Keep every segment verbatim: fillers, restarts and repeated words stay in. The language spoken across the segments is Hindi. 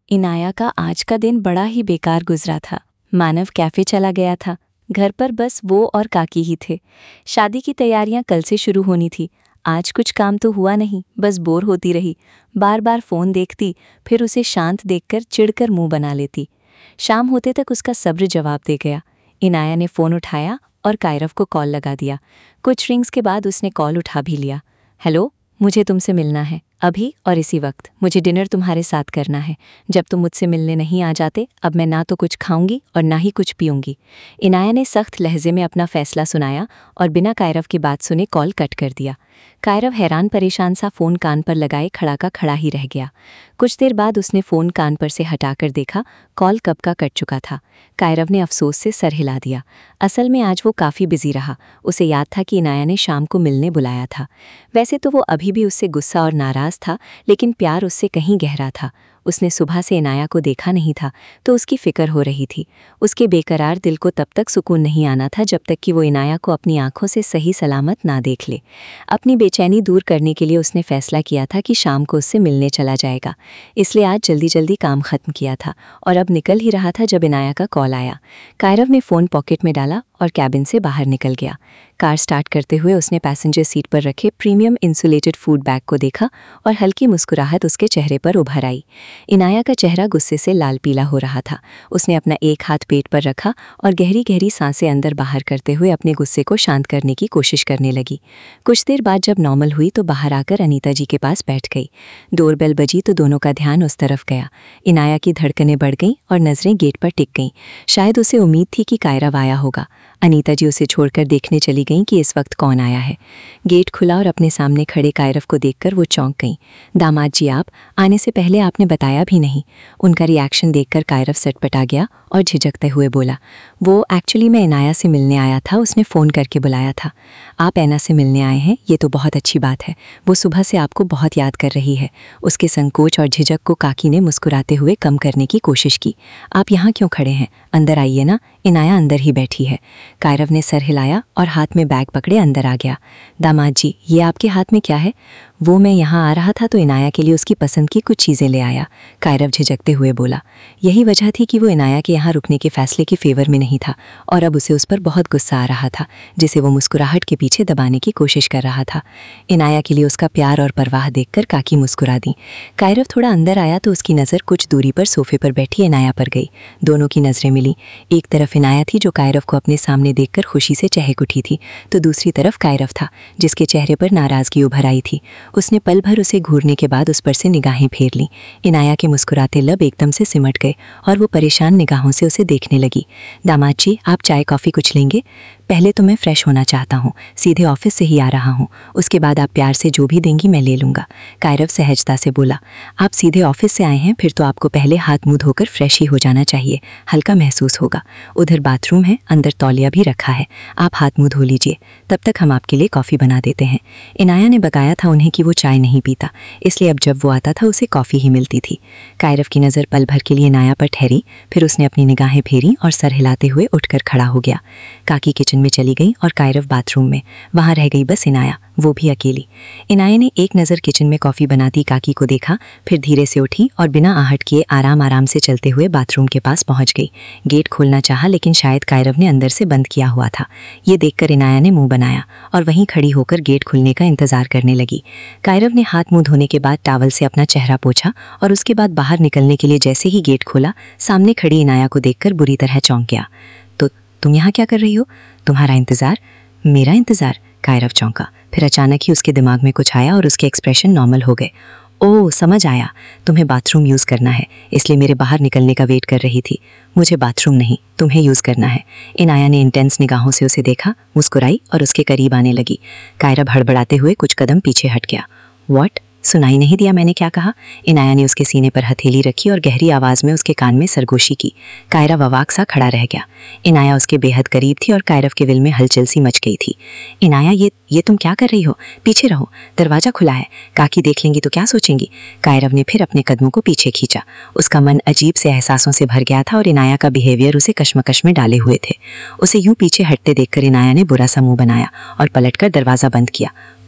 इनाया का आज का दिन बड़ा ही बेकार गुजरा था। मानव कैफे चला गया था। घर पर बस वो और काकी ही थे। शादी की तैयारियां कल से शुरू होनी थी। आज कुछ काम तो हुआ नहीं, बस बोर होती रही। बार बार फ़ोन देखती, फिर उसे शांत देखकर चिढ़कर मुंह बना लेती। शाम होते तक उसका सब्र जवाब दे गया। इनाया ने फ़ोन उठाया और कायरव को कॉल लगा दिया। कुछ रिंग्स के बाद उसने कॉल उठा भी लिया। हेलो, मुझे तुमसे मिलना है, अभी और इसी वक्त। मुझे डिनर तुम्हारे साथ करना है। जब तुम मुझसे मिलने नहीं आ जाते, अब मैं ना तो कुछ खाऊंगी और ना ही कुछ पीऊंगी। इनाया ने सख्त लहजे में अपना फैसला सुनाया और बिना कायरव की बात सुने कॉल कट कर दिया। कायरव हैरान परेशान सा फ़ोन कान पर लगाए खड़ा का खड़ा ही रह गया। कुछ देर बाद उसने फ़ोन कान पर से हटाकर देखा, कॉल कब का कट चुका था। कायरव ने अफसोस से सर हिला दिया। असल में आज वो काफ़ी बिजी रहा। उसे याद था कि इनाया ने शाम को मिलने बुलाया था। वैसे तो वो अभी भी उससे गुस्सा और नाराज़ था, लेकिन प्यार उससे कहीं गहरा था। उसने सुबह से इनाया को देखा नहीं था, तो उसकी फ़िक्र हो रही थी। उसके बेकरार दिल को तब तक सुकून नहीं आना था जब तक कि वो इनाया को अपनी आंखों से सही सलामत ना देख ले। अपनी बेचैनी दूर करने के लिए उसने फैसला किया था कि शाम को उससे मिलने चला जाएगा। इसलिए आज जल्दी जल्दी काम ख़त्म किया था और अब निकल ही रहा था जब इनाया का कॉल आया। कायरव ने फ़ोन पॉकेट में डाला और कैबिन से बाहर निकल गया। कार स्टार्ट करते हुए उसने पैसेंजर सीट पर रखे प्रीमियम इंसुलेटेड फूड बैग को देखा और हल्की मुस्कुराहट उसके चेहरे पर उभर आई। इनाया का चेहरा गुस्से से लाल पीला हो रहा था। उसने अपना एक हाथ पेट पर रखा और गहरी गहरी सांसें अंदर बाहर करते हुए अपने गुस्से को शांत करने की कोशिश करने लगी। कुछ देर बाद जब नॉर्मल हुई तो बाहर आकर अनीता जी के पास बैठ गई। डोरबेल बजी तो दोनों का ध्यान उस तरफ गया। इनाया की धड़कनें बढ़ गईं और नज़रें गेट पर टिक गईं। शायद उसे उम्मीद थी कि कायरव आया होगा। अनीता जी उसे छोड़कर देखने चली गईं कि इस वक्त कौन आया है। गेट खुला और अपने सामने खड़े कायरव को देखकर वो चौंक गईं। दामाद जी, आप आने से पहले आपने बताया भी नहीं। उनका रिएक्शन देखकर कायरव सटपटा गया और झिझकते हुए बोला, वो एक्चुअली मैं इनाया से मिलने आया था, उसने फ़ोन करके बुलाया था। आप ऐना से मिलने आए हैं, ये तो बहुत अच्छी बात है। वो सुबह से आपको बहुत याद कर रही है। उसके संकोच और झिझक को काकी ने मुस्कुराते हुए कम करने की कोशिश की। आप यहाँ क्यों खड़े हैं? अंदर आइए ना, इनाया अंदर ही बैठी है। कायरव ने सर हिलाया और हाथ में बैग पकड़े अंदर आ गया। दामाद जी, ये आपके हाथ में क्या है? वो मैं यहाँ आ रहा था तो इनाया के लिए उसकी पसंद की कुछ चीज़ें ले आया, कायरव झिझकते हुए बोला। यही वजह थी कि वो इनाया के यहाँ रुकने के फैसले के फेवर में नहीं था और अब उसे उस पर बहुत गुस्सा आ रहा था, जिसे वो मुस्कुराहट के पीछे दबाने की कोशिश कर रहा था। इनाया के लिए उसका प्यार और परवाह देखकर काकी मुस्कुरा दी। कायरव थोड़ा अंदर आया तो उसकी नज़र कुछ दूरी पर सोफे पर बैठी इनाया पर गई। दोनों की नज़रें मिली। एक तरफ इनाया थी जो कायरव को अपने सामने देखकर खुशी से चहक उठी थी, तो दूसरी तरफ कायरव था जिसके चेहरे पर नाराज़गी उभर आई थी। उसने पल भर उसे घूरने के बाद उस पर से निगाहें फेर लीं। इनाया के मुस्कुराते लब एकदम से सिमट गए और वो परेशान निगाहों से उसे देखने लगी। दामाद जी, आप चाय कॉफ़ी कुछ लेंगे? पहले तो मैं फ्रेश होना चाहता हूँ, सीधे ऑफिस से ही आ रहा हूँ। उसके बाद आप प्यार से जो भी देंगी मैं ले लूँगा, कायरव सहजता से बोला। आप सीधे ऑफिस से आए हैं, फिर तो आपको पहले हाथ मुँह धोकर फ्रेश ही हो जाना चाहिए, हल्का महसूस होगा। उधर बाथरूम है, अंदर तौलिया भी रखा है, आप हाथ मुँह धो लीजिए, तब तक हम आपके लिए कॉफ़ी बना देते हैं। इनाया ने बताया था उन्हें कि वो चाय नहीं पीता, इसलिए अब जब वो आता था उसे कॉफ़ी ही मिलती थी। कायरव की नज़र पल भर के लिए इनाया पर ठहरी, फिर उसने अपनी निगाहें फेरी और सर हिलाते हुए उठकर खड़ा हो गया। काकी किचन में चली गई और कायरव बाथरूम में। वहाँ रह गई बस इनाया, वो भी अकेली। इनाया ने एक नज़र किचन में कॉफ़ी बनाती काकी को देखा, फिर धीरे से उठी और बिना आहट किए आराम आराम से चलते हुए बाथरूम के पास पहुँच गई। गेट खोलना चाहा, लेकिन शायद कायरव ने अंदर से बंद किया हुआ था। ये देखकर इनाया ने मुंह बनाया और वहीं खड़ी होकर गेट खुलने का इंतज़ार करने लगी। कायरव ने हाथ मुँह धोने के बाद टावल से अपना चेहरा पोंछा और उसके बाद बाहर निकलने के लिए जैसे ही गेट खोला, सामने खड़ी इनाया को देखकर बुरी तरह चौंक गया। तो तुम यहाँ क्या कर रही हो? तुम्हारा इंतज़ार? मेरा इंतज़ार? कायरव चौंका। फिर अचानक ही उसके दिमाग में कुछ आया और उसके एक्सप्रेशन नॉर्मल हो गए। ओह, समझ आया, तुम्हें बाथरूम यूज़ करना है, इसलिए मेरे बाहर निकलने का वेट कर रही थी। मुझे बाथरूम नहीं, तुम्हें यूज़ करना है। इनाया ने इंटेंस निगाहों से उसे देखा, मुस्कुराई और उसके करीब आने लगी। कायरव हड़बड़ाते हुए कुछ कदम पीछे हट गया। व्हाट? सुनाई नहीं दिया मैंने क्या कहा? इनाया ने उसके सीने पर हथेली रखी और गहरी आवाज़ में उसके कान में सरगोशी की। कायरव अवाक सा खड़ा रह गया। इनाया उसके बेहद करीब थी और कायरव के दिल में हलचल सी मच गई थी। इनाया, ये ये तुम क्या कर रही हो? पीछे रहो, दरवाज़ा खुला है, काकी देख लेंगी तो क्या सोचेंगी? कायरव ने फिर अपने कदमों को पीछे खींचा। उसका मन अजीब से एहसासों से भर गया था और इनाया का बिहेवियर उसे कश्मकश में डाले हुए थे। उसे यूं पीछे हटते देखकर इनाया ने बुरा सा मुँह बनाया और पलटकर दरवाज़ा बंद किया।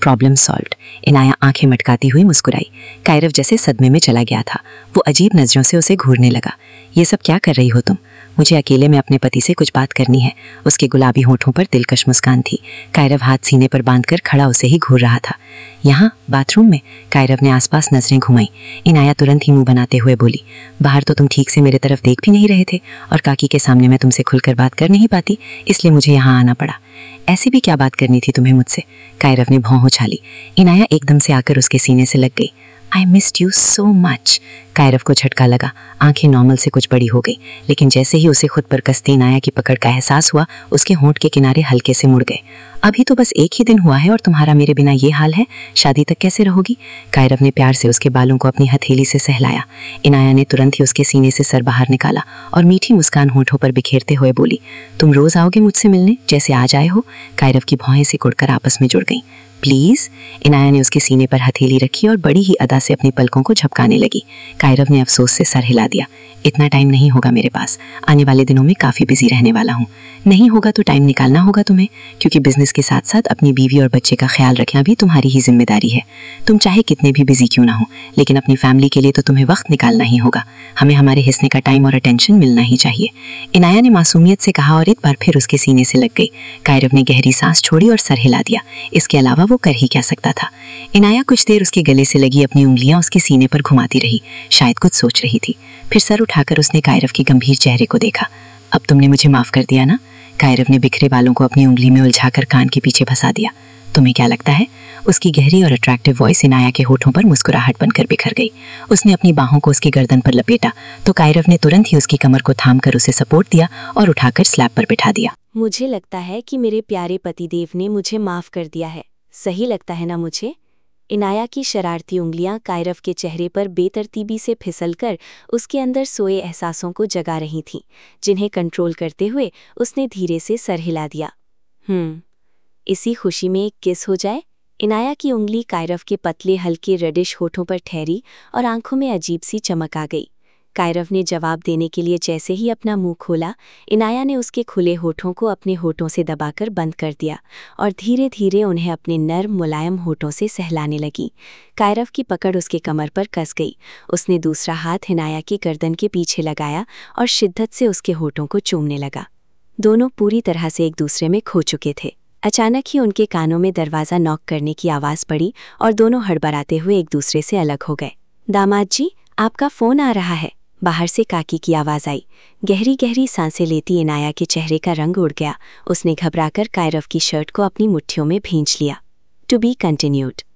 Problem solved. इनाया आंखें मटकाती हुई मुस्कुराई। कायरव जैसे सदमे में चला गया था। वो अजीब नजरों से उसे घूरने लगा। ये सब क्या कर रही हो तुम? मुझे अकेले में अपने पति से कुछ बात करनी है। उसके गुलाबी होठों पर दिलकश मुस्कान थी। कायरव हाथ सीने पर बांधकर खड़ा उसे ही घूर रहा था। यहाँ बाथरूम में? कायरव ने आसपास नजरें घुमाई। इनाया तुरंत ही मुंह बनाते हुए बोली, बाहर तो तुम ठीक से मेरे तरफ देख भी नहीं रहे थे और काकी के सामने मैं तुमसे खुलकर बात कर नहीं पाती, इसलिए मुझे यहाँ आना पड़ा। ऐसी भी क्या बात करनी थी तुम्हें मुझसे? कायरव ने भौं उछाली। इनाया एकदम से आकर उसके सीने से लग गई। I missed you so much. Kairav को झटका लगा। आंखें नॉर्मल से कुछ बड़ी हो गई, लेकिन जैसे ही उसे खुद पर कसती इनाया की पकड़ का एहसास हुआ, उसके होंठ के किनारे हल्के से मुड़ गए। अभी तो बस एक ही दिन हुआ है और तुम्हारा मेरे बिना ये हाल है, शादी तक कैसे रहोगी? कायरव ने प्यार से उसके बालों को अपनी हथेली से सहलाया। इनाया ने तुरंत ही उसके सीने से सर बाहर निकाला और मीठी मुस्कान होठों पर बिखेरते हुए बोली, तुम रोज आओगे मुझसे मिलने जैसे आज आए हो? कायरव की भौहें सिकुड़कर आपस में जुड़ गईं। प्लीज। इनाया ने उसके सीने पर हथेली रखी और बड़ी ही अदा से अपनी पलकों को झपकाने लगी। कायरव ने अफसोस से सर हिला दिया। इतना टाइम नहीं होगा मेरे पास, आने वाले दिनों में काफ़ी बिजी रहने वाला हूँ। नहीं होगा तो टाइम निकालना होगा तुम्हें, क्योंकि बिजनेस के साथ साथ अपनी बीवी और बच्चे का ख्याल रखना भी तुम्हारी ही जिम्मेदारी है। तुम चाहे कितने भी बिजी क्यों ना हो, लेकिन अपनी फैमिली के लिए तो तुम्हें वक्त निकालना ही होगा। हमें हमारे हिस्से का टाइम और अटेंशन मिलना ही चाहिए। इनाया ने मासूमियत से कहा और एक बार फिर उसके सीने से लग गई। कायरव ने गहरी सांस छोड़ी और सर हिला दिया। इसके अलावा वो कर ही क्या सकता था? इनाया कुछ देर उसके गले से लगी अपनी उंगलियां उसके सीने पर घुमाती रही, शायद कुछ सोच रही थी। फिर सर उठाकर उसने कायरव के गंभीर चेहरे को देखा। अब तुमने मुझे माफ कर दिया ना? कायरव ने बिखरे बालों को अपनी उंगली में उलझाकर कान के पीछे फंसा दिया। तुम्हें क्या लगता है? उसकी गहरी और अट्रैक्टिव वॉइस इनाया के होठों पर मुस्कुराहट बनकर बिखर गई। उसने अपनी बाहों को उसकी गर्दन पर लपेटा तो कायरव ने तुरंत ही उसकी कमर को थामकर उसे सपोर्ट दिया और उठाकर स्लैब पर बिठा दिया। मुझे लगता है कि मेरे प्यारे पतिदेव ने मुझे माफ कर दिया है। सही लगता है ना मुझे? इनाया की शरारती उंगलियां कायरव के चेहरे पर बेतरतीबी से फिसलकर उसके अंदर सोए एहसासों को जगा रही थीं, जिन्हें कंट्रोल करते हुए उसने धीरे से सर हिला दिया। हम्म इसी खुशी में एक किस हो जाए। इनाया की उंगली कायरव के पतले हल्के रेडिश होठों पर ठहरी और आंखों में अजीब सी चमक आ गई। कायरव ने जवाब देने के लिए जैसे ही अपना मुंह खोला, इनाया ने उसके खुले होठों को अपने होठों से दबाकर बंद कर दिया और धीरे धीरे उन्हें अपने नर्म मुलायम होठों से सहलाने लगी। कायरव की पकड़ उसके कमर पर कस गई। उसने दूसरा हाथ इनाया की गर्दन के पीछे लगाया और शिद्दत से उसके होठों को चूमने लगा। दोनों पूरी तरह से एक दूसरे में खो चुके थे। अचानक ही उनके कानों में दरवाज़ा नॉक करने की आवाज़ पड़ी और दोनों हड़बड़ाते हुए एक दूसरे से अलग हो गए। दामाद जी, आपका फ़ोन आ रहा है, बाहर से काकी की आवाज़ आई। गहरी गहरी सांसें लेती इनाया के चेहरे का रंग उड़ गया। उसने घबराकर कायरव की शर्ट को अपनी मुट्ठियों में भींच लिया। To be continued.